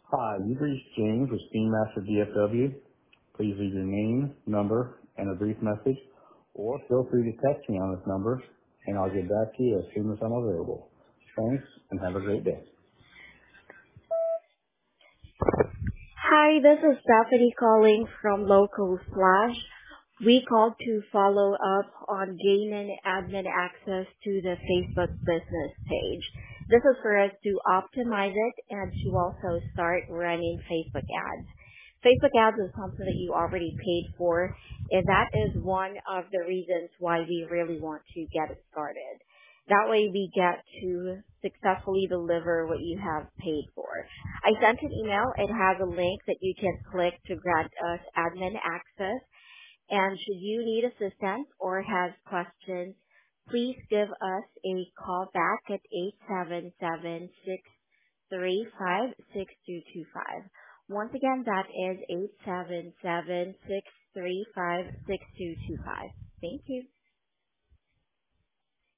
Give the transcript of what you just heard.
Hi, you've reached James with Steammaster DFW. Please leave your name, number, and a brief message, or feel free to text me on this number, and I'll get back to you as soon as I'm available. Thanks, and have a great day. Hi, this is Stephanie calling from Local Flash. We called to follow up on gaining admin access to the Facebook business page. This is for us to optimize it and to also start running Facebook ads. Facebook ads is something that you already paid for, and that is one of the reasons why we really want to get it started. That way we get to successfully deliver what you have paid for. I sent an email. It has a link that you can click to grant us admin access. And should you need assistance or have questions, please give us a call back at 877-635-6225. Once again, that is 877-635-6225. Thank you.